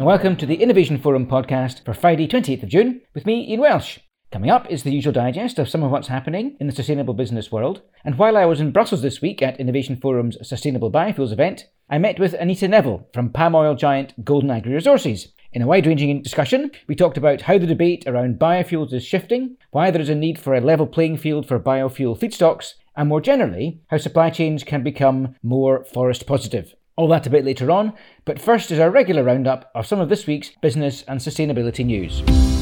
and welcome to the Innovation Forum podcast for Friday 28th of June with me, Ian Welsh. Coming up is the usual digest of some of what's happening in the sustainable business world, and while I was in Brussels this week at Innovation Forum's Sustainable Biofuels event, I met with Anita Neville from palm oil giant Golden Agri-Resources. In a wide-ranging discussion, we talked about how the debate around biofuels is shifting, why there is a need for a level playing field for biofuel feedstocks, and more generally, how supply chains can become more forest positive. All that a bit later on, but first is our regular roundup of some of this week's business and sustainability news.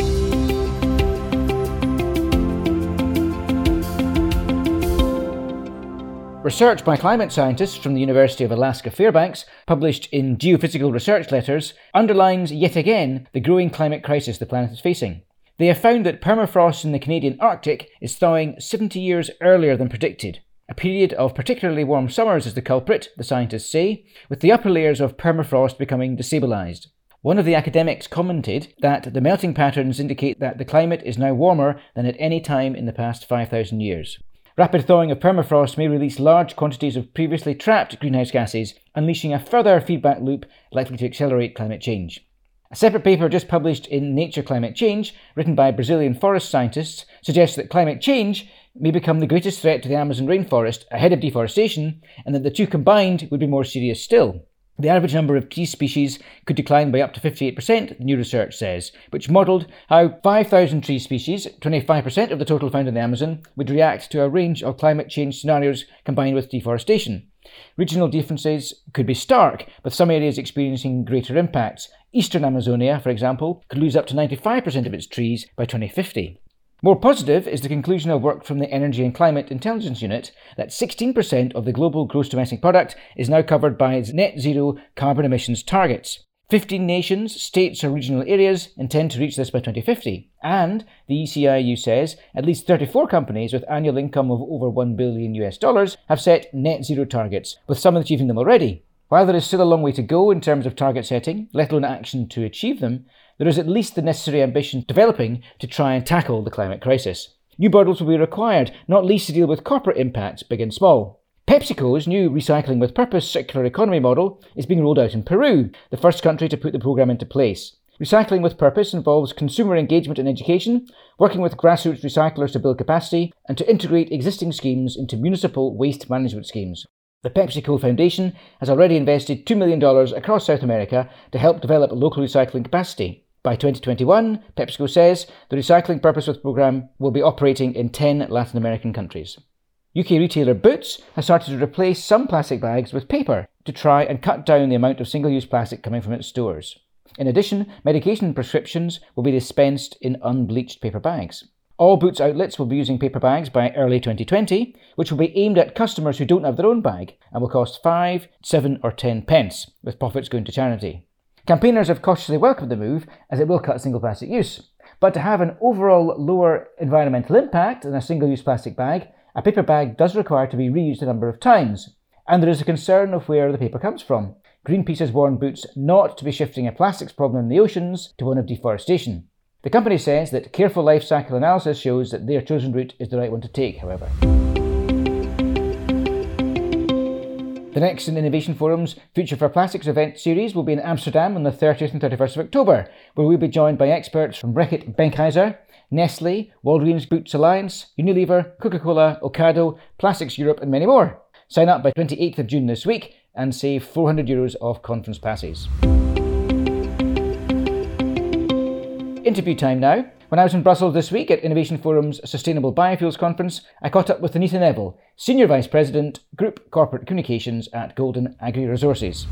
Research by climate scientists from the University of Alaska Fairbanks, published in Geophysical Research Letters, underlines yet again the growing climate crisis the planet is facing. They have found that permafrost in the Canadian Arctic is thawing 70 years earlier than predicted. A period of particularly warm summers is the culprit, the scientists say, with the upper layers of permafrost becoming destabilised. One of the academics commented that the melting patterns indicate that the climate is now warmer than at any time in the past 5,000 years. Rapid thawing of permafrost may release large quantities of previously trapped greenhouse gases, unleashing a further feedback loop likely to accelerate climate change. A separate paper just published in Nature Climate Change, written by Brazilian forest scientists, suggests that climate change may become the greatest threat to the Amazon rainforest ahead of deforestation, and that the two combined would be more serious still. The average number of tree species could decline by up to 58%, the new research says, which modelled how 5,000 tree species, 25% of the total found in the Amazon, would react to a range of climate change scenarios combined with deforestation. Regional differences could be stark, with some areas experiencing greater impacts. Eastern Amazonia, for example, could lose up to 95% of its trees by 2050. More positive is the conclusion of work from the Energy and Climate Intelligence Unit that 16% of the global gross domestic product is now covered by its net zero carbon emissions targets. 15 nations, states or regional areas intend to reach this by 2050. And, the ECIU says, at least 34 companies with annual income of over $1 billion have set net zero targets, with some achieving them already. While there is still a long way to go in terms of target setting, let alone action to achieve them, there is at least the necessary ambition developing to try and tackle the climate crisis. New models will be required, not least to deal with corporate impacts, big and small. PepsiCo's new Recycling with Purpose circular economy model is being rolled out in Peru, the first country to put the program into place. Recycling with Purpose involves consumer engagement and education, working with grassroots recyclers to build capacity, and to integrate existing schemes into municipal waste management schemes. The PepsiCo Foundation has already invested $2 million across South America to help develop local recycling capacity. By 2021, PepsiCo says the Recycling Purpose with program will be operating in 10 Latin American countries. UK retailer Boots has started to replace some plastic bags with paper to try and cut down the amount of single-use plastic coming from its stores. In addition, medication prescriptions will be dispensed in unbleached paper bags. All Boots outlets will be using paper bags by early 2020, which will be aimed at customers who don't have their own bag and will cost 5, 7 or 10 pence, with profits going to charity. Campaigners have cautiously welcomed the move, as it will cut single plastic use. But to have an overall lower environmental impact than a single-use plastic bag, a paper bag does require to be reused a number of times. And there is a concern of where the paper comes from. Greenpeace has warned Boots not to be shifting a plastics problem in the oceans to one of deforestation. The company says that careful life cycle analysis shows that their chosen route is the right one to take, however. The next in Innovation Forum's Future for Plastics event series will be in Amsterdam on the 30th and 31st of October, where we'll be joined by experts from Reckitt Benckiser, Nestle, Walgreens Boots Alliance, Unilever, Coca-Cola, Ocado, Plastics Europe and many more. Sign up by 28th of June this week and save €400 off conference passes. Interview time now. When I was in Brussels this week at Innovation Forum's Sustainable Biofuels Conference, I caught up with Anita Neville, Senior Vice President, Group Corporate Communications at Golden Agri-Resources.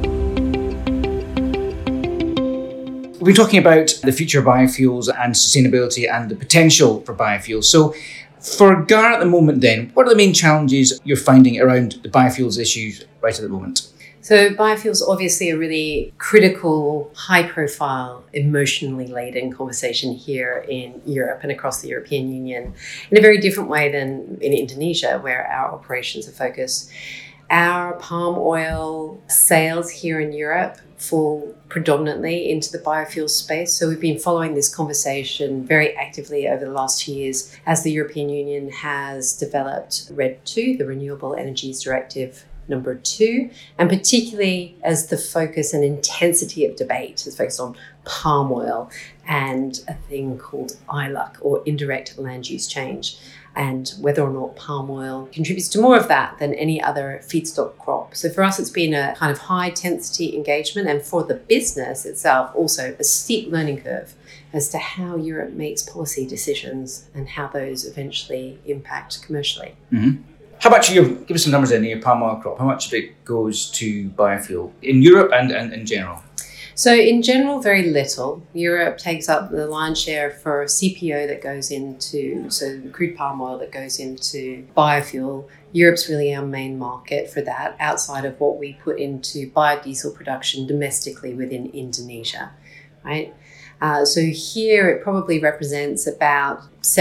We've been talking about the future of biofuels and sustainability and the potential for biofuels. So for GAR at the moment then, what are the main challenges you're finding around the biofuels issues right at the moment? So biofuels obviously a really critical, high-profile, emotionally laden conversation here in Europe and across the European Union in a very different way than in Indonesia, where our operations are focused. Our palm oil sales here in Europe fall predominantly into the biofuel space. So we've been following this conversation very actively over the last 2 years as the European Union has developed RED II, the Renewable Energies Directive, number 2, and particularly as the focus and intensity of debate is focused on palm oil and a thing called ILUC, or indirect land use change, and whether or not palm oil contributes to more of that than any other feedstock crop. So for us, it's been a kind of high intensity engagement, and for the business itself, also a steep learning curve as to how Europe makes policy decisions and how those eventually impact commercially. Mm-hmm. How much give us some numbers in your palm oil crop? How much of it goes to biofuel in Europe and in general? So in general, very little. Europe takes up the lion's share for CPO that goes into, so crude palm oil that goes into biofuel. Europe's really our main market for that, outside of what we put into biodiesel production domestically within Indonesia, right? So here it probably represents about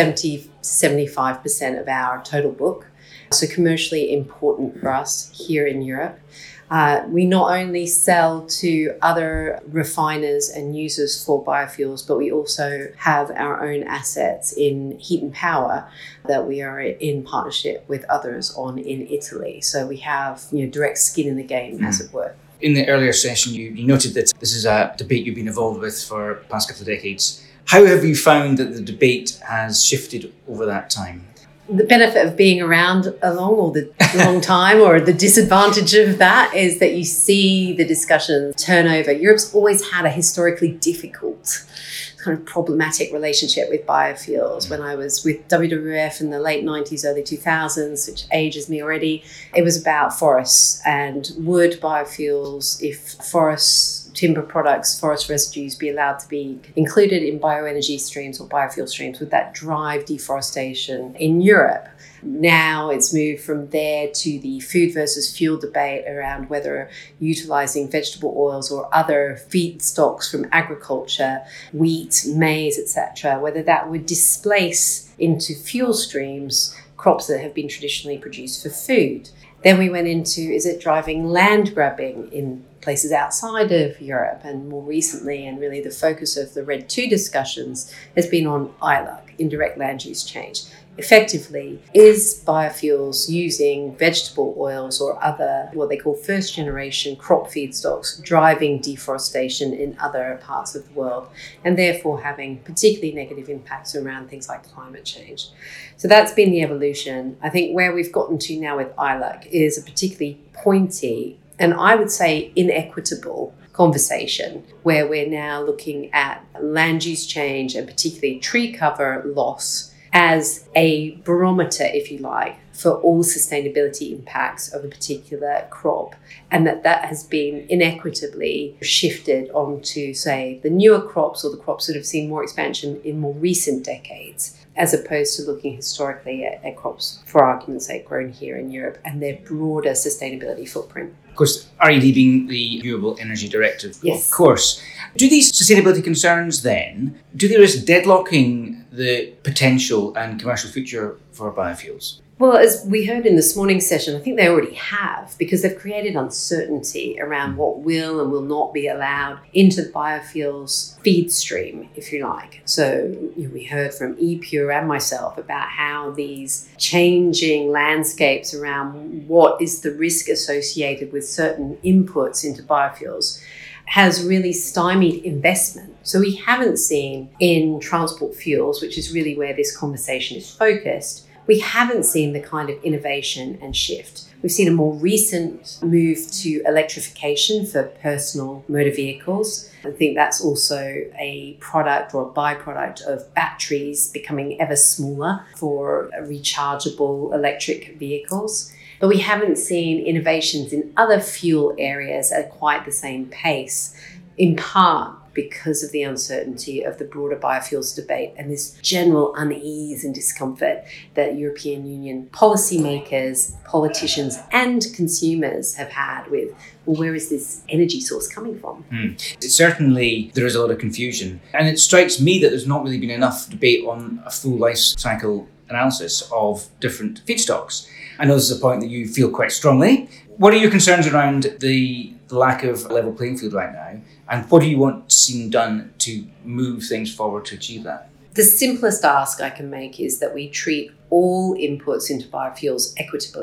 70-75% of our total book. So commercially important for us here in Europe. We not only sell to other refiners and users for biofuels, but we also have our own assets in heat and power that we are in partnership with others on in Italy. So we have direct skin in the game, as it were. In the earlier session, you noted that this is a debate you've been involved with for the past couple of decades. How have you found that the debate has shifted over that time? The benefit of being around a long time, or the disadvantage of that, is that you see the discussion turn over. Europe's always had a historically difficult, kind of problematic relationship with biofuels. When I was with WWF in the late 90s, early 2000s, which ages me already, it was about forests and would biofuels, if forests, timber products, forest residues be allowed to be included in bioenergy streams or biofuel streams, would that drive deforestation in Europe? Now it's moved from there to the food versus fuel debate around whether utilising vegetable oils or other feedstocks from agriculture, wheat, maize, etc., whether that would displace into fuel streams crops that have been traditionally produced for food. Then we went into, is it driving land grabbing in places outside of Europe? And more recently, and really the focus of the RED II discussions has been on ILUC, indirect land use change. Effectively, is biofuels using vegetable oils or other, what they call first generation crop feedstocks, driving deforestation in other parts of the world, and therefore having particularly negative impacts around things like climate change? So that's been the evolution. I think where we've gotten to now with ILUC is a particularly pointy, and I would say inequitable, conversation where we're now looking at land use change and particularly tree cover loss as a barometer, if you like, for all sustainability impacts of a particular crop, and that has been inequitably shifted onto, say, the newer crops or the crops that have seen more expansion in more recent decades, as opposed to looking historically at crops, for argument's sake, grown here in Europe and their broader sustainability footprint. Of course, RED being the Renewable Energy Directive, yes. Of course. Do these sustainability concerns then, do they risk deadlocking the potential and commercial future for biofuels? Well, as we heard in this morning's session, I think they already have, because they've created uncertainty around what will and will not be allowed into the biofuels feed stream, if you like. So we heard from ePure and myself about how these changing landscapes around what is the risk associated with certain inputs into biofuels has really stymied investment. So we haven't seen in transport fuels, which is really where this conversation is focused, we haven't seen the kind of innovation and shift. We've seen a more recent move to electrification for personal motor vehicles. I think that's also a product or a byproduct of batteries becoming ever smaller for rechargeable electric vehicles. But we haven't seen innovations in other fuel areas at quite the same pace, in part because of the uncertainty of the broader biofuels debate and this general unease and discomfort that European Union policymakers, politicians and consumers have had with, well, where is this energy source coming from? Certainly there is a lot of confusion, and it strikes me that there's not really been enough debate on a full life cycle analysis of different feedstocks. I know this is a point that you feel quite strongly. What are your concerns around the lack of level playing field right now? And what do you want seen done to move things forward to achieve that? The simplest ask I can make is that we treat all inputs into biofuels equitably.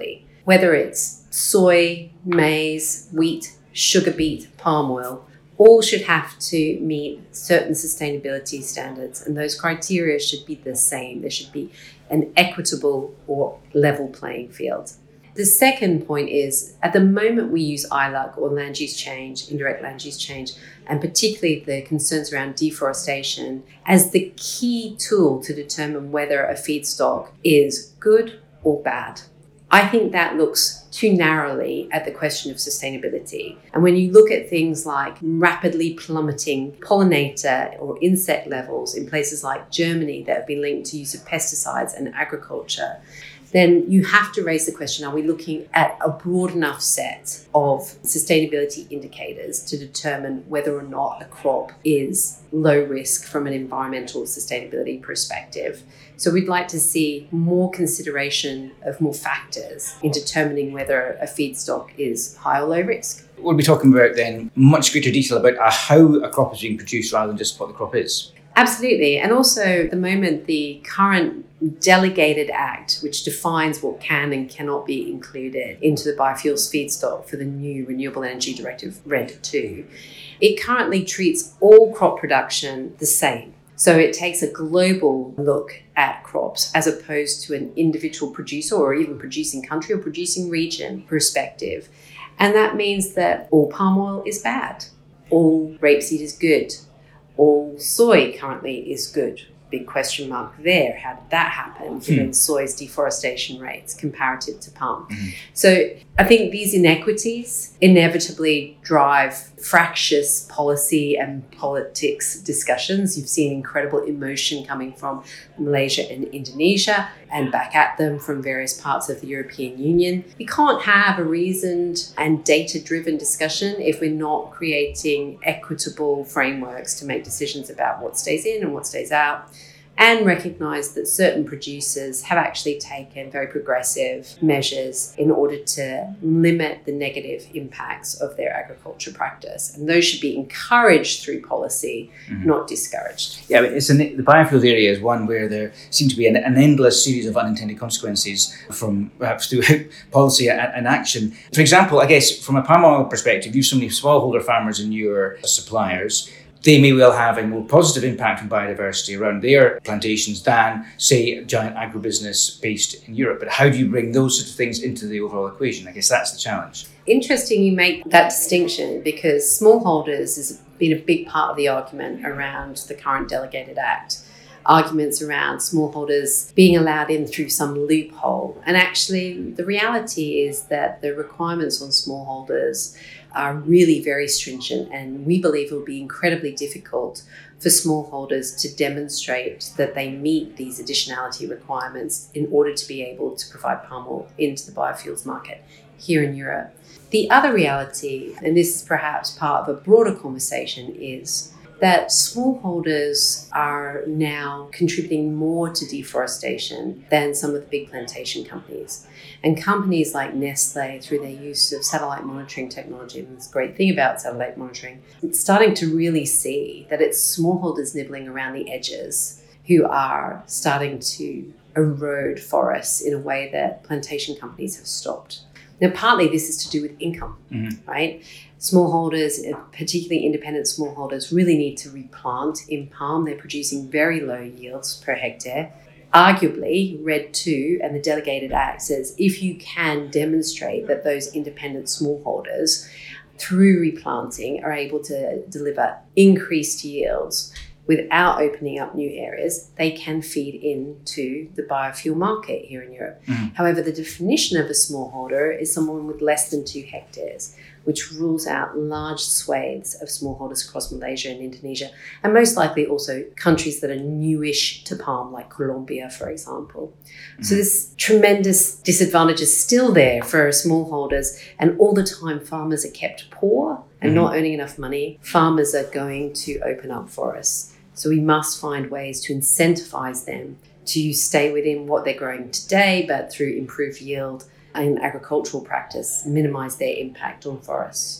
whether it's soy, maize, wheat, sugar beet, palm oil, all should have to meet certain sustainability standards, and those criteria should be the same. There should be an equitable or level playing field. The second point is, at the moment we use ILUC, or land use change, indirect land use change, and particularly the concerns around deforestation, as the key tool to determine whether a feedstock is good or bad. I think that looks too narrowly at the question of sustainability. And when you look at things like rapidly plummeting pollinator or insect levels in places like Germany that have been linked to use of pesticides and agriculture, then you have to raise the question, are we looking at a broad enough set of sustainability indicators to determine whether or not a crop is low risk from an environmental sustainability perspective? So we'd like to see more consideration of more factors in determining whether a feedstock is high or low risk. We'll be talking about then much greater detail about how a crop is being produced rather than just what the crop is. Absolutely. And also, at the moment, the current Delegated Act, which defines what can and cannot be included into the biofuels feedstock for the new Renewable Energy Directive, RED II, it currently treats all crop production the same. So it takes a global look at crops as opposed to an individual producer or even producing country or producing region perspective. And that means that all palm oil is bad, all rapeseed is good, all soy currently is good. Big question mark there. How did that happen given soy's deforestation rates comparative to palm? So I think these inequities inevitably drive fractious policy and politics discussions. You've seen incredible emotion coming from Malaysia and Indonesia and back at them from various parts of the European Union. We can't have a reasoned and data-driven discussion if we're not creating equitable frameworks to make decisions about what stays in and what stays out, and recognise that certain producers have actually taken very progressive measures in order to limit the negative impacts of their agriculture practice. And those should be encouraged through policy, not discouraged. Yeah, the biofuels area is one where there seems to be an endless series of unintended consequences from perhaps throughout policy and action. For example, I guess from a palm oil perspective, you've so many smallholder farmers in your suppliers. They may well have a more positive impact on biodiversity around their plantations than, say, a giant agribusiness based in Europe. But how do you bring those sorts of things into the overall equation? I guess that's the challenge. Interesting you make that distinction, because smallholders has been a big part of the argument around the current Delegated Act. Arguments around smallholders being allowed in through some loophole. And actually, the reality is that the requirements on smallholders are really very stringent, and we believe it will be incredibly difficult for smallholders to demonstrate that they meet these additionality requirements in order to be able to provide palm oil into the biofuels market here in Europe. The other reality, and this is perhaps part of a broader conversation, is that smallholders are now contributing more to deforestation than some of the big plantation companies. And companies like Nestle, through their use of satellite monitoring technology, and this great thing about satellite monitoring, it's starting to really see that it's smallholders nibbling around the edges who are starting to erode forests in a way that plantation companies have stopped. Now, partly this is to do with income, right? Smallholders, particularly independent smallholders, really need to replant in palm. They're producing very low yields per hectare. Arguably, RED II and the Delegated Act says if you can demonstrate that those independent smallholders, through replanting, are able to deliver increased yields without opening up new areas, they can feed into the biofuel market here in Europe. However, the definition of a smallholder is someone with less than 2 hectares, which rules out large swathes of smallholders across Malaysia and Indonesia, and most likely also countries that are newish to palm, like Colombia, for example. So this tremendous disadvantage is still there for smallholders, and all the time farmers are kept poor and not earning enough money. Farmers are going to open up forests. So we must find ways to incentivize them to stay within what they're growing today, but through improved yield and agricultural practice, minimize their impact on forests.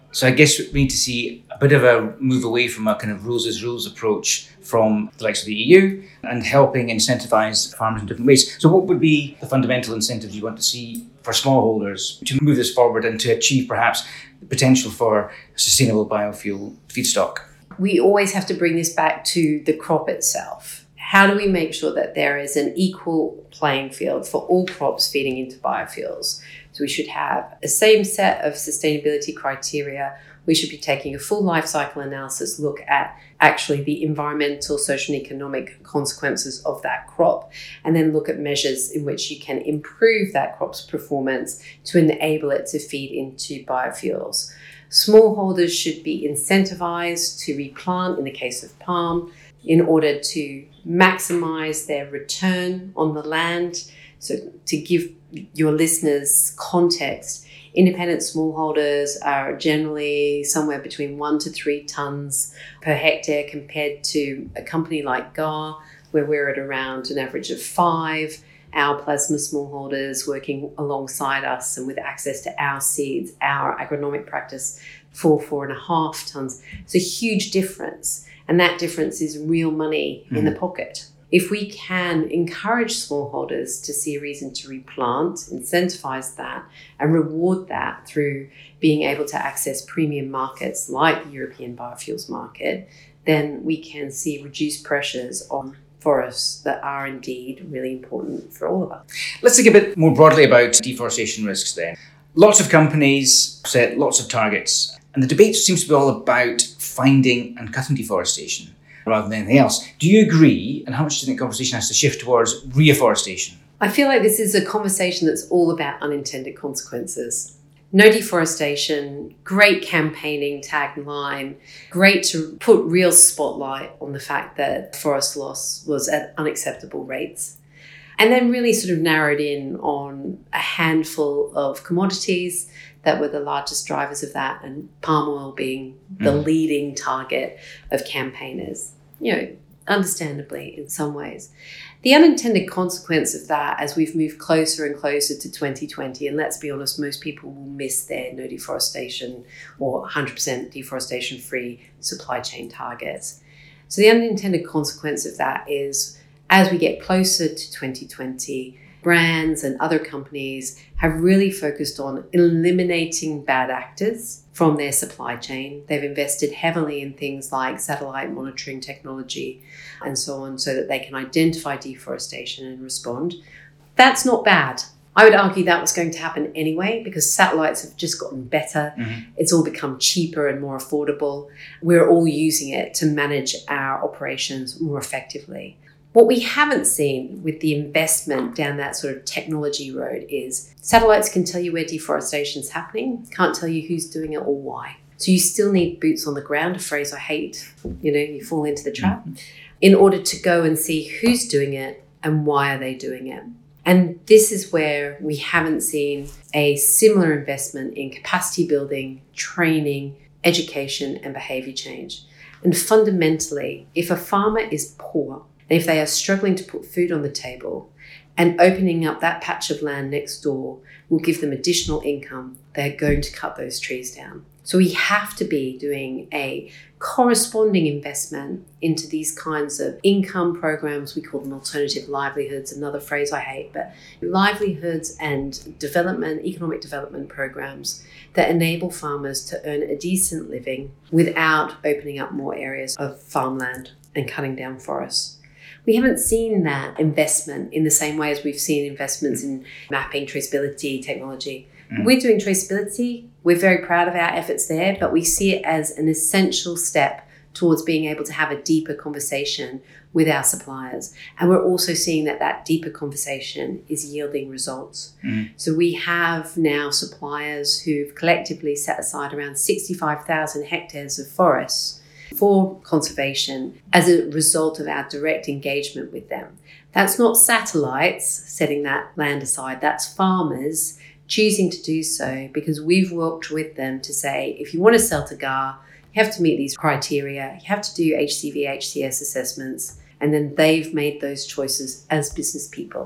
So I guess we need to see a bit of a move away from a kind of rules is rules approach from the likes of the EU and helping incentivise farmers in different ways. So what would be the fundamental incentives you want to see for smallholders to move this forward and to achieve perhaps the potential for sustainable biofuel feedstock? We always have to bring this back to the crop itself. How do we make sure that there is an equal playing field for all crops feeding into biofuels? So we should have a same set of sustainability criteria. We should be taking a full life cycle analysis look at actually the environmental, social and economic consequences of that crop, and then look at measures in which you can improve that crop's performance to enable it to feed into biofuels. Smallholders should be incentivized to replant, in the case of palm, in order to maximize their return on the land. So to give your listeners context, independent smallholders are generally somewhere between 1 to 3 tonnes per hectare compared to a company like GAR, where we're at around an average of 5. Our plasma smallholders working alongside us and with access to our seeds, our agronomic practice, 4.5 tonnes. It's a huge difference. And that difference is real money in the pocket. If we can encourage smallholders to see a reason to replant, incentivize that, and reward that through being able to access premium markets like the European biofuels market, then we can see reduced pressures on forests that are indeed really important for all of us. Let's think a bit more broadly about deforestation risks then. Lots of companies set lots of targets, and the debate seems to be all about finding and cutting deforestation rather than anything else. Do you agree? And how much do you think conversation has to shift towards reforestation? I feel like this is a conversation that's all about unintended consequences. No deforestation, great campaigning tagline, great to put real spotlight on the fact that forest loss was at unacceptable rates. And then really sort of narrowed in on a handful of commodities that were the largest drivers of that, and palm oil being the leading target of campaigners, understandably in some ways. The unintended consequence of that, as we've moved closer and closer to 2020, and let's be honest, most people will miss their no deforestation or 100% deforestation-free supply chain targets. So the unintended consequence of that is, as we get closer to 2020, brands and other companies have really focused on eliminating bad actors from their supply chain. They've invested heavily in things like satellite monitoring technology and so on, so that they can identify deforestation and respond. That's not bad. I would argue that was going to happen anyway because satellites have just gotten better. It's all become cheaper and more affordable. We're all using it to manage our operations more effectively. What we haven't seen with the investment down that sort of technology road is satellites can tell you where deforestation is happening, can't tell you who's doing it or why. So you still need boots on the ground, a phrase I hate, you fall into the trap, in order to go and see who's doing it and why are they doing it. And this is where we haven't seen a similar investment in capacity building, training, education, and behaviour change. And fundamentally, if a farmer is poor, and if they are struggling to put food on the table, and opening up that patch of land next door will give them additional income, they're going to cut those trees down. So we have to be doing a corresponding investment into these kinds of income programs. We call them alternative livelihoods, another phrase I hate, but livelihoods and development, economic development programs that enable farmers to earn a decent living without opening up more areas of farmland and cutting down forests. We haven't seen that investment in the same way as we've seen investments in mapping, traceability, technology. We're doing traceability. We're very proud of our efforts there, but we see it as an essential step towards being able to have a deeper conversation with our suppliers. And we're also seeing that that deeper conversation is yielding results. So we have now suppliers who've collectively set aside around 65,000 hectares of forests for conservation as a result of our direct engagement with them. That's not satellites setting that land aside, that's farmers choosing to do so because we've worked with them to say, if you want to sell to GAR, you have to meet these criteria, you have to do HCV, HCS assessments, and then they've made those choices as business people.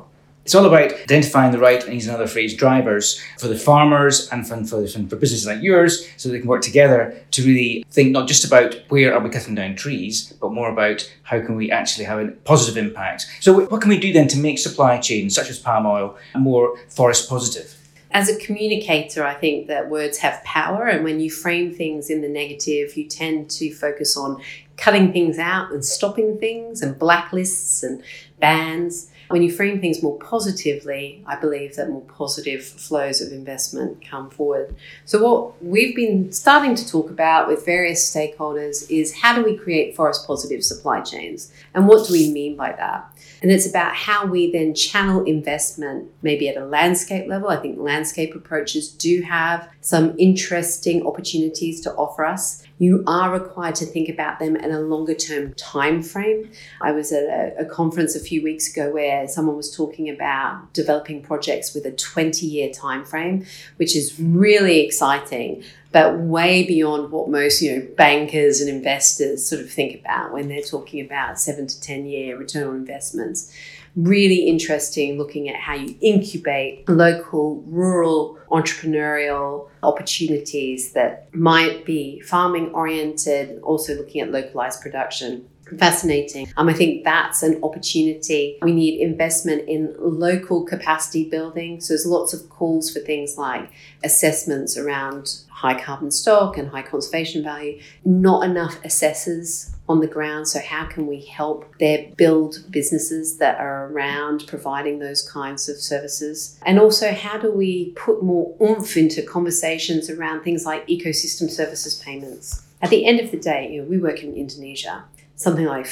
It's all about identifying the right, and use another phrase, drivers for the farmers and for businesses like yours, so they can work together to really think not just about where are we cutting down trees, but more about how can we actually have a positive impact. So what can we do then to make supply chains, such as palm oil, more forest positive? As a communicator, I think that words have power, and when you frame things in the negative, you tend to focus on cutting things out and stopping things and blacklists and bans. When you frame things more positively, I believe that more positive flows of investment come forward. So what we've been starting to talk about with various stakeholders is how do we create forest positive supply chains? And what do we mean by that? And it's about how we then channel investment, maybe at a landscape level. I think landscape approaches do have some interesting opportunities to offer us. You are required to think about them in a longer term time frame. I was at a conference a few weeks ago where someone was talking about developing projects with a 20-year time frame, which is really exciting, but way beyond what most bankers and investors sort of think about when they're talking about 7 to 10 year return on investments. Really interesting looking at how you incubate local, rural, entrepreneurial opportunities that might be farming oriented, also looking at localized production. Fascinating. I think that's an opportunity. We need investment in local capacity building. So there's lots of calls for things like assessments around high carbon stock and high conservation value. Not enough assessors on the ground. So how can we help there build businesses that are around providing those kinds of services? And also, how do we put more oomph into conversations around things like ecosystem services payments? At the end of the day, we work in Indonesia. Something like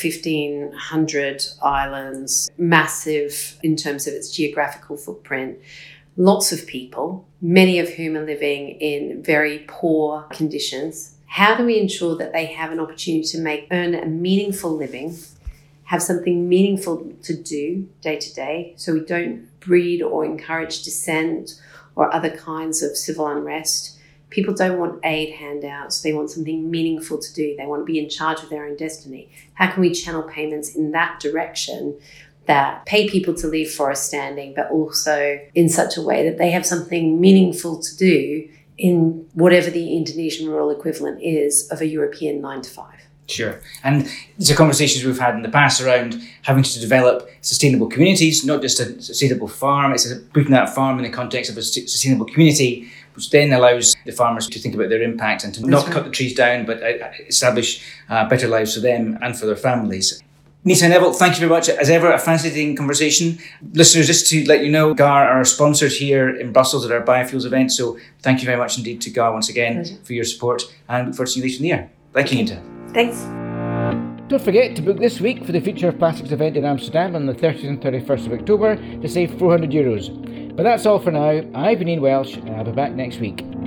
1,500 islands, massive in terms of its geographical footprint. Lots of people, many of whom are living in very poor conditions. How do we ensure that they have an opportunity to earn a meaningful living, have something meaningful to do day to day, so we don't breed or encourage dissent or other kinds of civil unrest? People don't want aid handouts. They want something meaningful to do. They want to be in charge of their own destiny. How can we channel payments in that direction that pay people to leave forest standing, but also in such a way that they have something meaningful to do in whatever the Indonesian rural equivalent is of a European 9 to 5? Sure. And these are conversations we've had in the past around having to develop sustainable communities, not just a sustainable farm. It's putting that farm in the context of a sustainable community, which then allows the farmers to think about their impact and to not cut the trees down, but establish better lives for them and for their families. Nita and Neville, thank you very much. As ever, a fascinating conversation. Listeners, just to let you know, GAR are sponsors here in Brussels at our Biofuels event. So thank you very much indeed to GAR once again for your support, and look forward to seeing you later in the year. Thank you, Nita. Thanks. Don't forget to book this week for the Future of Plastics event in Amsterdam on the 30th and 31st of October to save €400. But that's all for now. I've been Ian Welsh, and I'll be back next week.